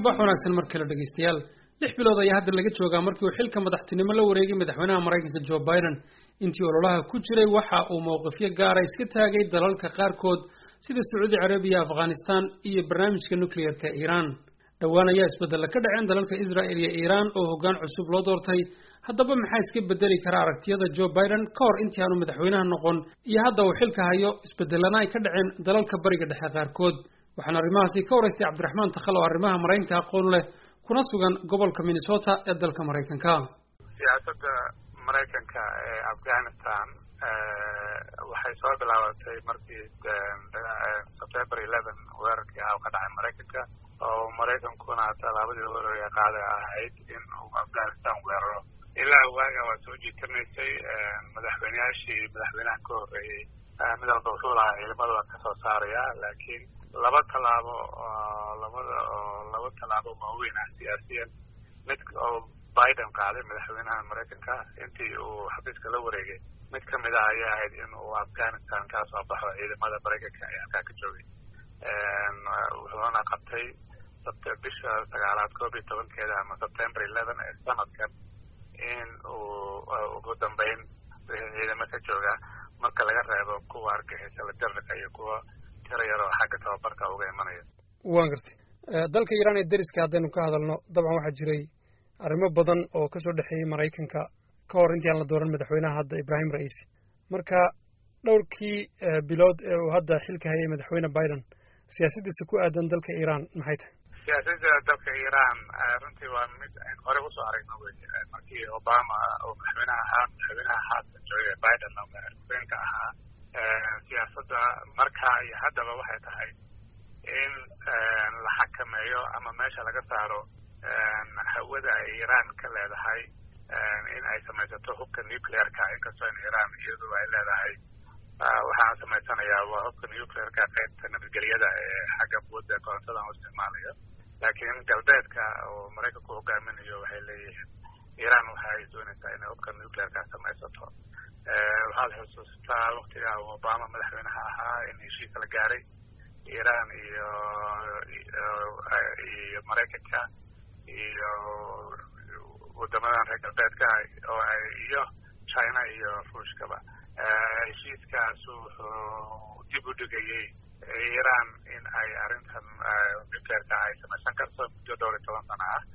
subax wanaagsan markale dhageystayaal 6 bilood ayaa hadda laga joogaa markii uu xilka madaxtinimo la wareegay madaxweynaha Mareykanka Joe Biden intii ololaha ku jiray waxa uu mowqifyo gaar ah iska taagay dalalka qaarkood sida Saudi Arabia, Afghanistan iyo barnaamijka nuclear-ka Iran. dhawaan ayaa isbedel ka dhaceen dalalka Israel iyo Iran oo hoggaan cusub loo doortay. haddaba maxay iska bedeli karaa aragtiyada Joe Biden ka hor intii aanu madaxweynaha noqon iyo hadda uu xilka hayo isbedelana ay ka dhaceen dalalka bariga dhexe qaarkood. waxaan arrimahaasi ka waraystay Cabdiraxmaan Takhal oo arrimaha Mareykanka aqoon leh kuna sugan gobolka Minnesota ee dalka Mareykanka. siyaasadda Mareykanka ee Afghanistan waxay soo bilaabatay markii September 11 weerarkii ka dhacay Mareykanka oo Mareykankuna tallaabadii hore qaaday ahayd in uu Afghanistan weeraro. ilaa waaga waa soo jiitamaysay madaxweynaha ka horreeyay mid walba wuxuu lahaa ciidamada ka soo saaraya laakiin laba tallaabo waaweyn ah siyaasiyan mid oo Biden qaaday madaxweynaha Mareykanka intii uu xafiiska la wareegay mid ka mid ah ayaa ahayd in uu Afghanistan ka soo baxo ciidamada Mareykanka ee halkaa ka joogay wuxuuna qabtay bisha 9 ama September 11 ee sanadkan in uu ugu dambeyn ciidamada ka jooga marka laga reebo kuwa argagixisada jarriga iyo kuwa tirayaro xagga tababarka uga imanaya. waan gartay dalka Iran ee dariska haddaynu ka hadalno dabcan waxaa jiray arrimo badan oo ka soo dhaxeeyay Mareykanka ka hor intii aan la dooran madaxweynaha hadda Ibrahim Raisi. marka dhowrkii bilood ee uu hadda xilka hayay madaxweyne Biden siyaasaddiisa ku aadan dalka Iran maxay tahay? siyaasadda dalka Iran runtii waa mid aan hore u soo aragnay markii Obama oo madaxweynaha Joe Biden oo madaxweynaha ahaa siyaasadda markaa iyo haddaba waxay tahay in la xakameeyo ama meesha laga saaro hawada ay Iran ka leedahay in ay samaysato hubka nuclear-ka inkastoo in Iran iyadu ay leedahay waxaan samaysanayaa waa hubka nuclear-ka qaybta nabadgelyada ee xagga quwadda korontada aan u isticmaalayo laakiin galbeedka oo Mareykanku hogaaminayo waxay leeyihiin Iran waxay doonaysaa inay hubka nuclear-ka samaysato. waxaad xusuustaa waqtiga Obama madaxweynaha ahaa in heshiis la gaaray Iran iyo Mareykanka iyo wadamadan reer galbeedka iyo China iyo Ruushkaba. heshiiskaas wuxuu dib u dhigayay Iran in ay arrintan nuclear-ka ay samaysan karto muddo 12 sano ah.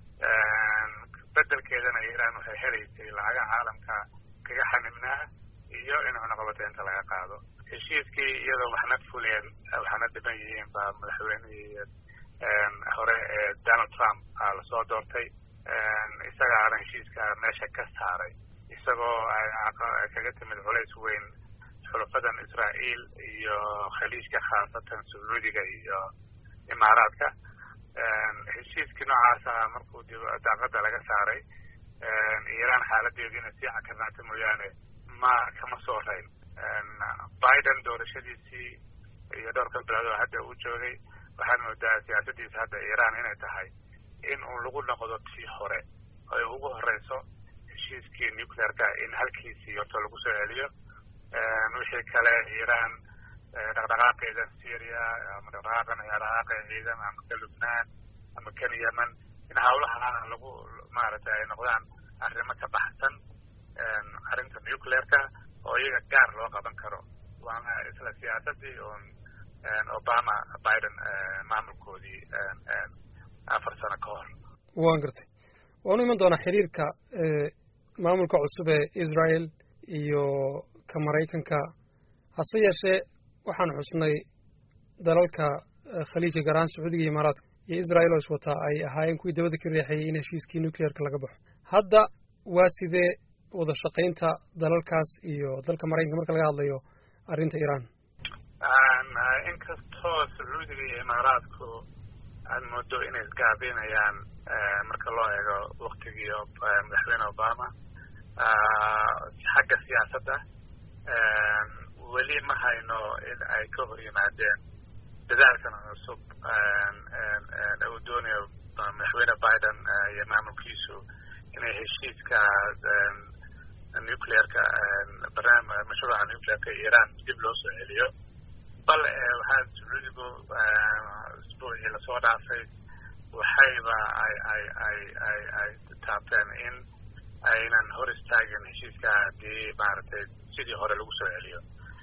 bedelkeedana Iran waxay helaysay lacaga caalamka kaga xanibnaa iyo in cunaqabateynta laga qaado. heshiiskii iyadoo waxna fuleen waxna dhiban yihiin baa madaxweynihii hore ee Donald Trump lasoo doortay isagaana heshiiska meesha ka saaray isagoo kaga timid culays weyn xulafadan Israel iyo khaliijka khaasatan Sacuudiga iyo Imaaraadka. heshiiskii noocaas ah markuu daaqada laga saaray Iran xaaladeediina sii cakarnaatay mooyaane kama soo rayn. Biden doorashadiisii iyo dhowrka bilood oo hadda uu joogay waxaan moodaa siyaasaddiisa hadda Iran inay tahay in uu lagu noqdo tii hore oo ugu horeyso heshiiskii nuclear-ka in halkiisii horta lagu soo celiyo. wixii kale Iran dhaqdhaqaaqeeda Syria ama dhaqdhaqaaqa ciidan ama ka Lubnaan ama kan Yemen in hawlaha lagu maaragtay ay noqdaan arrimo ka baxsan arrinta nuclear-ka oo iyaga gaar loo qaban karo. waana isla siyaasaddii Obama Biden maamulkoodii 4 sano ka hor. waan gartay waanu iman doonaa xiriirka maamulka cusub ee Israel iyo ka Mareykanka hase yeeshee waxaan xusnay dalalka khaliijka gaaraan Sacuudiga iyo Imaaraadka iyo Israel oo iswataa ay ahaayeen kuwii dabada ka riixayay in heshiiskii nuclear-ka laga baxo. hadda waa sidee wada shaqaynta dalalkaas iyo dalka Mareykanka marka laga hadlayo arrinta Iran? inkastoo Sacuudiga iyo Imaaraadku aad moodo inay isgaabinayaan marka loo eego waqtigii madaxweyne Obama xagga siyaasadda weli ma hayno in ay ka hor yimaadeen dadaalkan cusub uu doonayo madaxweyne Biden iyo maamulkiisu inay heshiiska nuclear-ka mashruuca nuclear-ka Iran dib loo soo celiyo. bal waxaa Sacuudigu usbuucii lasoo dhaafay waxayba ay taabteen in aynan hor istaagin heshiiska haddii maaragtay sidii hore lagu soo celiyo.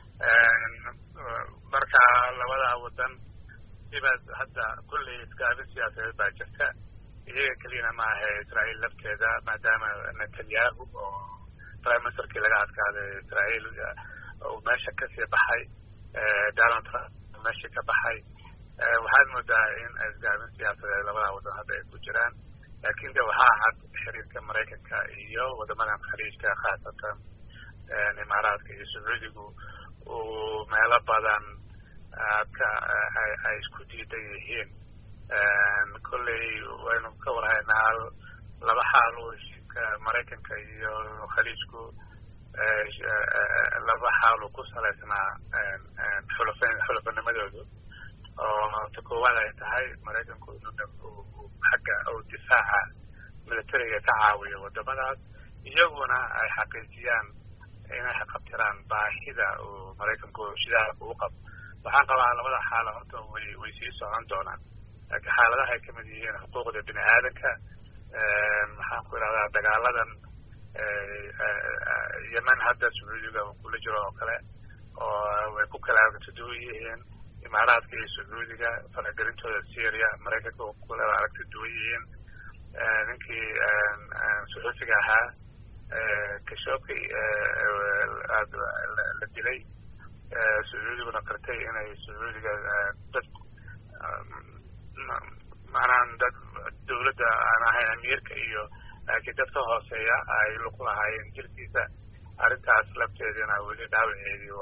marka labada wadan sibaad hadda kulley iskaabin siyaasadeed baa jirta, iyaga keliyana ma ahe Israa'iil lafteeda, maadaama Netanyahu oo prime ministerkii laga adkaaday Israa'iil uu meesha kasii baxay, Donald Trump meesha ka baxay, waxaad moodaa in iskaabin siyaasadeed labada wadan hadda ay ku jiraan. laakiin de waxaa cad xiriirka Maraykanka iyo wadamadan khaliijka khaasatan Imaaraadka iyo Sacuudigu uu meelo badan ay isku diidan yihiin. kolley waynu ka warhaynaa laba xaal oo heshiiska Maraykanka iyo khaliijku laba xaal oo ku salaysnaa xulafanimadoodu, oo ta koowaad ay tahay Maraykanku inuu xagga oo difaaca militariga ka caawiyo wadamadaas, iyaguna ay xaqiijiyaan inay xaqabtiraan baahida uu Maraykanku shidaalka u qabo. waxaan qabaa labada xaalo horta way sii socon doonaan, laakiin xaaladaha ay kamid yihiin xuquuqda bini aadanka, maxaan ku idhahdaa dagaaladan Yemen hadda Sacuudiga uu kula jiro oo kale, oo way ku kala aragtiduwan yihiin. Imaaraadka iyo Sacuudiga faragelintooda Syria Maraykanka uu kula aragtiduwan yihiin. ninkii suxufiga ahaa Khashoggi la dilay, Sacuudiguna qartay inay Sacuudiga dad macnaan dad dawladda aan ahayn amiirka iyo laakiin dadka hooseeya ay lug lahaayeen jirkiisa. arrintaas lafteedina weli dhaawaceedii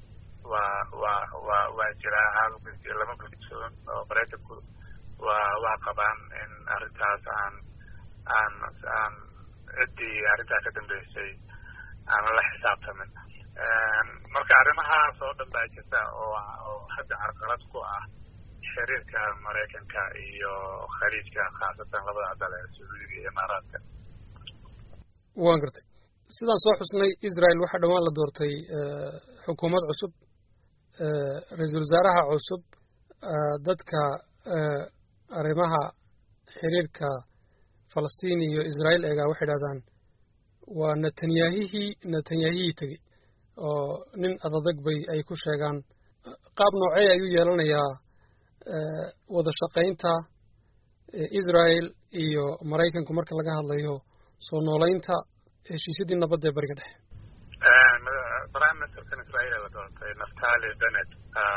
waa jiraa, lama gudsoon oo Maraykanku waa qabaan in arrintaas aan ciddii arrintaa ka dambeysay aan la xisaabtamin. marka arrimahaas oo dhan baa jirta oo hadda carqalad ku ah xiriirka Maraykanka iyo khaliijka khaasatan labada dal ee Sacuudiga iyo Imaaraadka. waan gartay. sidaan soo xusnay Israel waxaa dhawaan la doortay xukuumad cusub, ra-iisul wasaaraha cusub. dadka arrimaha xiriirka Falastiin iyo Israel eegaa waxay dhahdaan waa Netanyahihii tegey oo nin adadag bay ay ku sheegaan. qaab noocee ayuu yeelanayaa wada shaqaynta Israel iyo Maraykanku marka laga hadlayo soo noolaynta heshiisyadii nabadda ee bariga dhexe? prime ministerkan Israel la doortay Naftali Bennett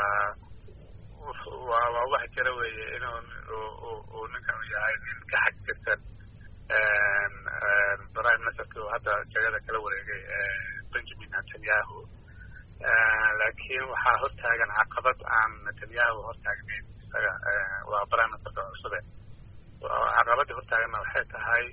waa wax jira weeye inuu ninkan u yahay nin ka xag jirsan prime ministerkii hadda jagada kala wareegay Benjamin Netanyahu. laakiin waxaa hortaagan caqabad aan Netanyahu hortaagnayn isaga, waa prime ministerka cusube. caqabadda hortaaganna waxay tahay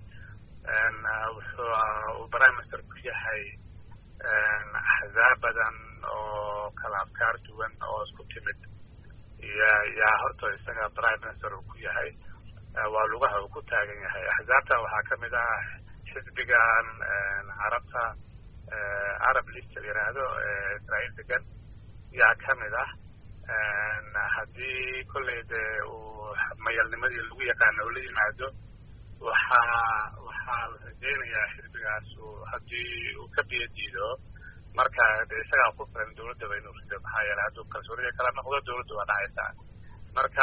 wuxuu prime minister ku yahay axzaab badan oo kala afkaar duwan oo isku timid yaa horta isaga prime minister uu ku yahay, waa lugaha uu ku taagan yahay. axzaabta waxaa kamid ah xisbigan carabta Arab List la yiraahdo Israel degan yaa kamid ah. haddii kolley de uu mayalnimadii lagu yaqaano ula yimaado, waxaa la rajeynayaa xisbigaas haddii uu ka biyo diido, marka de isagaa ku filan dawladdaba inuu rido, maxaa yeelay hadduu kalsoonida kala noqdo dawladda waa dhacaysaa. marka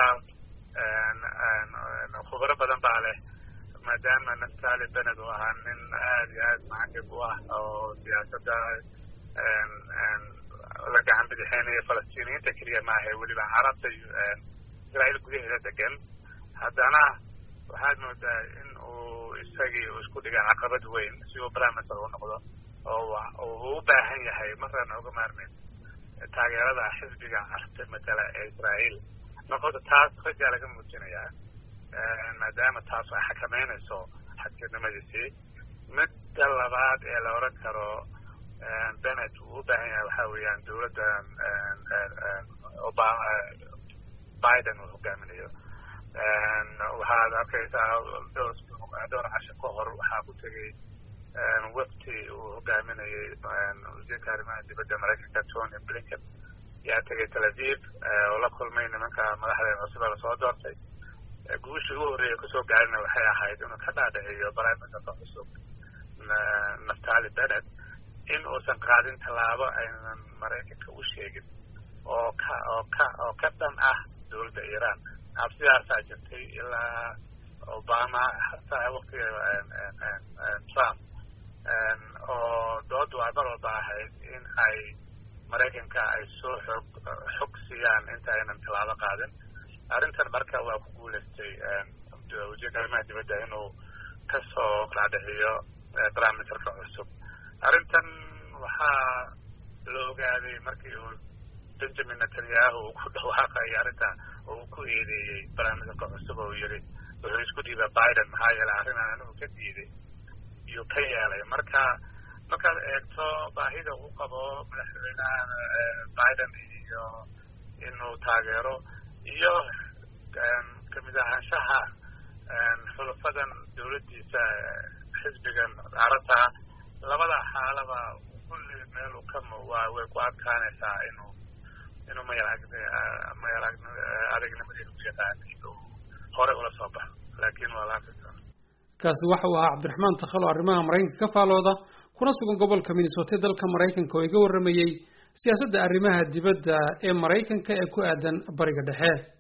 khubaro badan baa leh, maadaama Naftali Bennett uu ahaa nin aad iyo aad macangab u ah oo siyaasadda la gacan bidixeynaya Falastiiniyiinta keliya maaha, weliba carabta Israa'iil gudaheeda degan. haddana waxaad moodaa in uu isagii isku dhigay caqabad weyn si uu prime minister u noqdo, oo uu u baahan yahay marna uga maarmin taageerada xisbiga carabta matala ee Israa'iil. marka taas rajaa laga muujinayaa, maadaama taas ay xakameynayso xadgudnimadiisii. midda labaad ee la oran karo Bennett uu u baahan yahay waxaa weeyaan dawladda Biden uu hogaaminayo. waxaad arkaysaa dhowr casho ka hor waxaa ku tegey wafdi uu hogaaminayay wasiirka arrimaha dibadda Maraykanka Tony Blinken yaa tegay Tel Aviv oo la kulmay nimanka madaxda cusub ee lasoo doortay. guushii ugu horreeya kusoo gaarina waxay ahayd inuu ka dhaadhiciyo prime ministerka cusub Naftali Bennett in uusan qaadin tallaabo aynan Maraykanka u sheegin oo ka dhan ah dowladda Iran. Cabsidaasaa jirtay ilaa Obama hataa waqtiga Trump oo dood waa mar walba ahayd in ay Maraykanka ay soo xog siiyaan inta aynan tallaabo qaadin. arrintan marka waa ku guuleystay wasiirka arrimaha dibadda inuu kasoo dhaadhiciyo prime ministerka cusub. arrintan waxaa la ogaaday markii uu Benjamin Netanyahu uu ku dhawaaqay arrinta oo uu ku eedeeyey prime ministerka cusub oo yiri wuxuu isku dhiibay Biden maxaa yeelay arrintan anigu ka diiday iyo ka yeelay. markaad eegto baahida uu qabo madaxweynaha Biden iyo inuu taageero iyo kamid ahaanshaha xulafadan dowladdiisa xisbigan carabta labada xaalaba kulli meel uu ka way ku adkaanaysaa inuu aragnimadiisa u yaqaan inuu hore ula soo baxo laakiin waa la arkaysaa. kaasi waxa uu ahaa Cabdiraxmaan Takhalo arrimaha Maraykanka ka faalooda kuna sugan gobolka Minnesota dalka Maraykanka oo iga waramayay siyaasadda arrimaha dibadda ee Maraykanka ee ku aadan bariga dhexe.